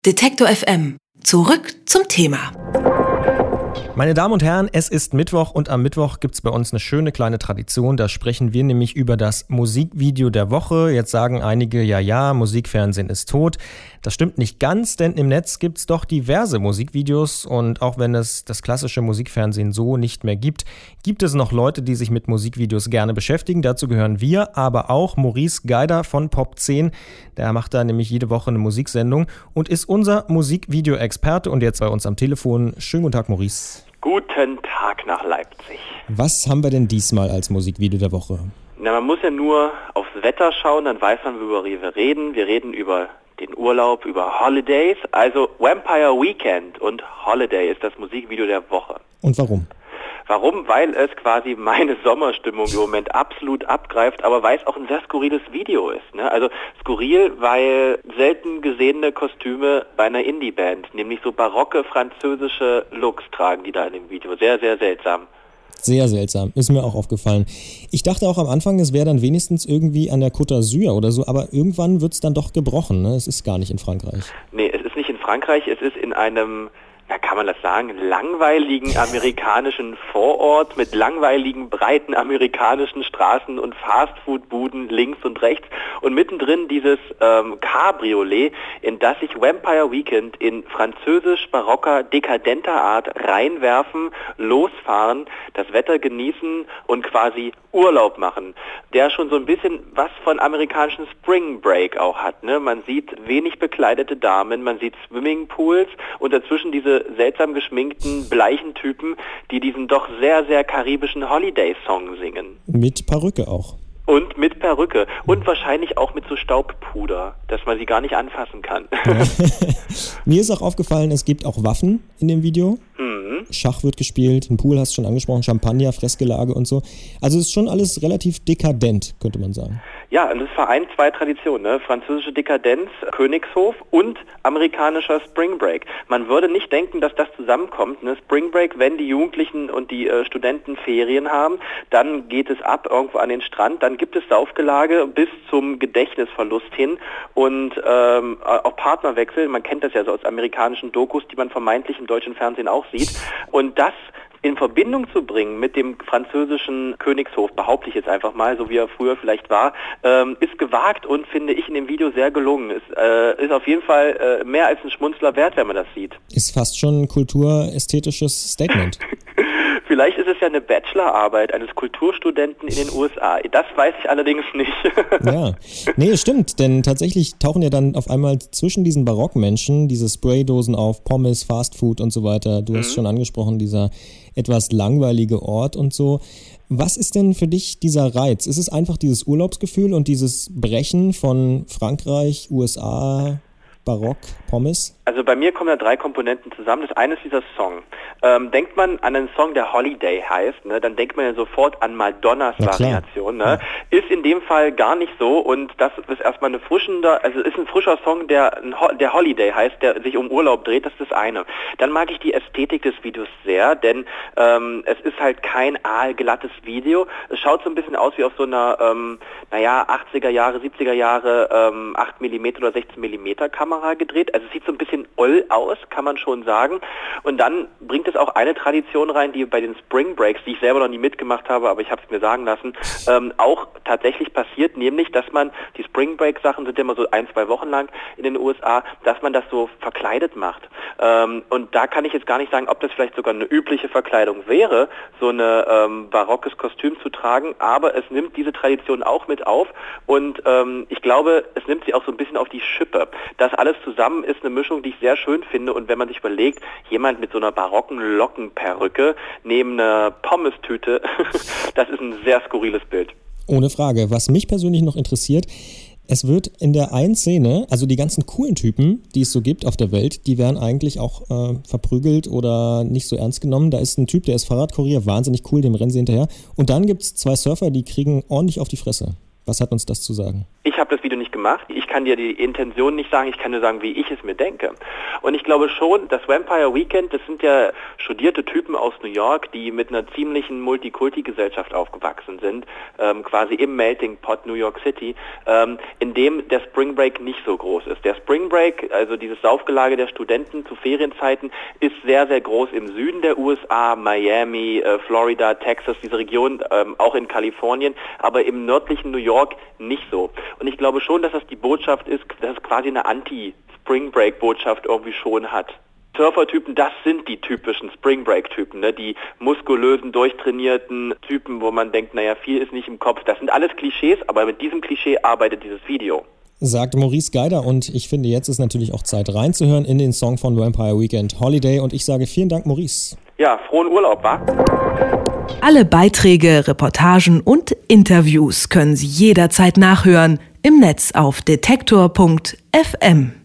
Detektor FM. Zurück zum Thema. Meine Damen und Herren, es ist Mittwoch und am Mittwoch gibt es bei uns eine schöne kleine Tradition. Da sprechen wir nämlich über das Musikvideo der Woche. Jetzt sagen einige, ja, Musikfernsehen ist tot. Das stimmt nicht ganz, denn im Netz gibt es doch diverse Musikvideos. Und auch wenn es das klassische Musikfernsehen so nicht mehr gibt, gibt es noch Leute, die sich mit Musikvideos gerne beschäftigen. Dazu gehören wir, aber auch Maurice Geider von Pop 10. Der macht da nämlich jede Woche eine Musiksendung und ist unser Musikvideo-Experte. Und jetzt bei uns am Telefon. Schönen guten Tag, Maurice. Guten Tag nach Leipzig. Was haben wir denn diesmal als Musikvideo der Woche? Na, man muss ja nur aufs Wetter schauen, dann weiß man, worüber wir reden. Wir reden über den Urlaub, über Holidays. Also Vampire Weekend und Holiday ist das Musikvideo der Woche. Und warum? Warum? Weil es quasi meine Sommerstimmung im Moment absolut abgreift, aber weil es auch ein sehr skurriles Video ist. Ne? Also skurril, weil selten gesehene Kostüme bei einer Indie-Band, nämlich so barocke französische Looks tragen die da in dem Video. Sehr, sehr seltsam. Sehr seltsam, ist mir auch aufgefallen. Ich dachte auch am Anfang, es wäre dann wenigstens irgendwie an der Côte d'Azur oder so, aber irgendwann wird es dann doch gebrochen. Ne? Es ist gar nicht in Frankreich. Nee, es ist nicht in Frankreich, es ist in einem... Ja, kann man das sagen, langweiligen amerikanischen Vorort mit langweiligen, breiten amerikanischen Straßen und Fastfood-Buden links und rechts und mittendrin dieses Cabriolet, in das sich Vampire Weekend in französisch-barocker, dekadenter Art reinwerfen, losfahren, das Wetter genießen und quasi Urlaub machen, der schon so ein bisschen was von amerikanischen Spring Break auch hat. Ne? Man sieht wenig bekleidete Damen, man sieht Swimmingpools und dazwischen diese seltsam geschminkten, bleichen Typen, die diesen doch sehr, sehr karibischen Holiday-Song singen. Mit Perücke auch. Und mit Perücke. Und wahrscheinlich auch mit so Staubpuder, dass man sie gar nicht anfassen kann. Ja. Mir ist auch aufgefallen, es gibt auch Waffen in dem Video. Schach wird gespielt, ein Pool hast du schon angesprochen, Champagner, Fressgelage und so. Also es ist schon alles relativ dekadent, könnte man sagen. Ja, und das vereint zwei Traditionen, ne? Französische Dekadenz, Königshof und amerikanischer Spring Break. Man würde nicht denken, dass das zusammenkommt. Ne? Spring Break, wenn die Jugendlichen und die Studenten Ferien haben, dann geht es ab irgendwo an den Strand, dann gibt es Saufgelage bis zum Gedächtnisverlust hin und auch Partnerwechsel. Man kennt das ja so aus amerikanischen Dokus, die man vermeintlich im deutschen Fernsehen auch sieht. Und das in Verbindung zu bringen mit dem französischen Königshof, behaupte ich jetzt einfach mal, so wie er früher vielleicht war, ist gewagt und finde ich in dem Video sehr gelungen. Ist auf jeden Fall mehr als ein Schmunzler wert, wenn man das sieht. Ist fast schon ein kulturästhetisches Statement. Vielleicht ist es ja eine Bachelorarbeit eines Kulturstudenten in den USA. Das weiß ich allerdings nicht. Ja, nee, stimmt, denn tatsächlich tauchen ja dann auf einmal zwischen diesen Barockmenschen diese Spraydosen auf, Pommes, Fastfood und so weiter. Du hast schon angesprochen, dieser etwas langweilige Ort und so. Was ist denn für dich dieser Reiz? Ist es einfach dieses Urlaubsgefühl und dieses Brechen von Frankreich, USA, Barock, Pommes? Also bei mir kommen da drei Komponenten zusammen. Das eine ist dieser Song. Denkt man an einen Song, der Holiday heißt, ne, dann denkt man ja sofort an Madonnas Variation. Ne? Ja. Ist in dem Fall gar nicht so und das ist erstmal ist ein frischer Song, der Holiday heißt, der sich um Urlaub dreht, das ist das eine. Dann mag ich die Ästhetik des Videos sehr, denn es ist halt kein aalglattes Video. Es schaut so ein bisschen aus wie auf so einer 80er Jahre, 70er Jahre 8mm oder 16mm Kamera gedreht. Also es sieht so ein bisschen oll aus, kann man schon sagen. Und dann bringt es auch eine Tradition rein, die bei den Spring Breaks, die ich selber noch nie mitgemacht habe, aber ich habe es mir sagen lassen, auch tatsächlich passiert, nämlich, dass man, die Spring Break Sachen sind ja immer so 1-2 Wochen lang in den USA, dass man das so verkleidet macht. Und da kann ich jetzt gar nicht sagen, ob das vielleicht sogar eine übliche Verkleidung wäre, so eine barockes Kostüm zu tragen, aber es nimmt diese Tradition auch mit auf und ich glaube, es nimmt sie auch so ein bisschen auf die Schippe. Das alles zusammen ist eine Mischung, die ich sehr schön finde und wenn man sich überlegt, jemand mit so einer barocken Lockenperücke neben einer Pommes-Tüte, das ist ein sehr skurriles Bild. Ohne Frage. Was mich persönlich noch interessiert, es wird in der einen Szene, also die ganzen coolen Typen, die es so gibt auf der Welt, die werden eigentlich auch verprügelt oder nicht so ernst genommen. Da ist ein Typ, der ist Fahrradkurier, wahnsinnig cool, dem rennen sie hinterher. Und dann gibt es 2 Surfer, die kriegen ordentlich auf die Fresse. Was hat uns das zu sagen? Ich habe das Video nicht gemacht. Ich kann dir die Intention nicht sagen. Ich kann nur sagen, wie ich es mir denke. Und ich glaube schon, das Vampire Weekend, das sind ja studierte Typen aus New York, die mit einer ziemlichen Multikulti-Gesellschaft aufgewachsen sind, quasi im Melting Pot New York City, in dem der Spring Break nicht so groß ist. Der Spring Break, also dieses Saufgelage der Studenten zu Ferienzeiten, ist sehr, sehr groß im Süden der USA, Miami, Florida, Texas, diese Region, auch in Kalifornien, aber im nördlichen New York nicht so. Und ich glaube schon, dass das die Botschaft ist, dass es quasi eine Anti-Spring Break-Botschaft irgendwie schon hat. Surfertypen, das sind die typischen Spring Break-Typen, ne? Die muskulösen, durchtrainierten Typen, wo man denkt, naja, viel ist nicht im Kopf. Das sind alles Klischees, aber mit diesem Klischee arbeitet dieses Video. Sagt Maurice Geider, und ich finde, jetzt ist natürlich auch Zeit reinzuhören in den Song von Vampire Weekend, Holiday, und ich sage vielen Dank, Maurice. Ja, frohen Urlaub, wa? Alle Beiträge, Reportagen und Interviews können Sie jederzeit nachhören im Netz auf detektor.fm.